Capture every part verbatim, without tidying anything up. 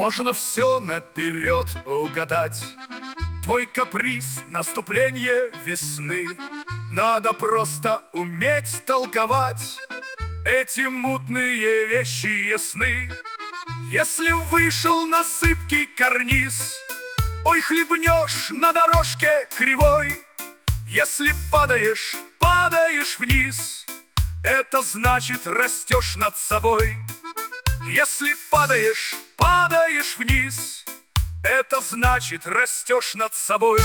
Можно все наперед угадать. Твой каприз — наступление весны. Надо просто уметь толковать эти мутные вещи ясны. Если вышел на сыпкий карниз, ой, хлебнешь на дорожке кривой. Если падаешь, падаешь вниз, это значит, растешь над собой. Если падаешь, падаешь вниз, это значит, растешь над собой.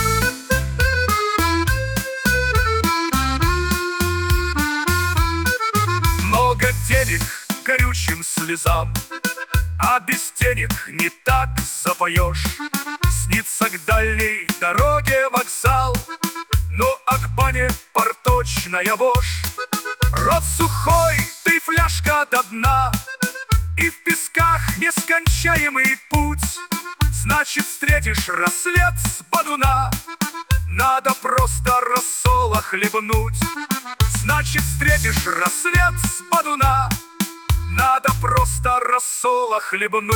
Много денег горючим слезам, а без денег не так запоешь. Снится к дальней дороге вокзал, но а к бане порточная вошь. Рот сухой, ты фляжка до дна, и в песках нескончаемый путь. Значит, встретишь рассвет с бодуна, надо просто рассола хлебнуть. Значит, встретишь рассвет с бодуна, надо просто рассола хлебнуть.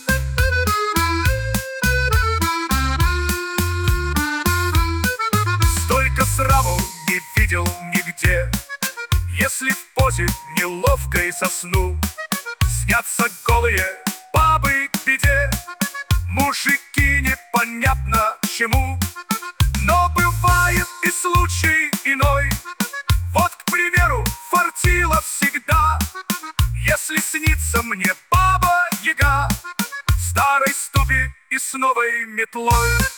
Столько сраму не видел нигде, если в позе неловкой засну. Снятся голые бабы к беде, мужики непонятно чему. Но бывает и случай иной. Вот, к примеру, фартило всегда. Если снится мне баба-яга в старой ступе и с новой метлой.